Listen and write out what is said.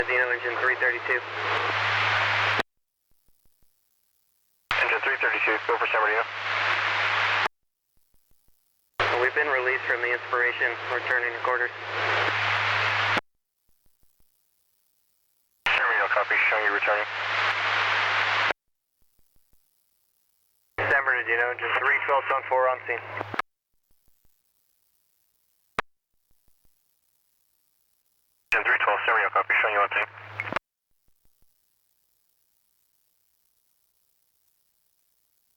Dino engine 332. Engine 332, go for San Bernardino. We've been released from the Inspiration, returning to quarters. San Bernardino, copy, showing you returning. San Bernardino, engine 312, zone 4 on scene.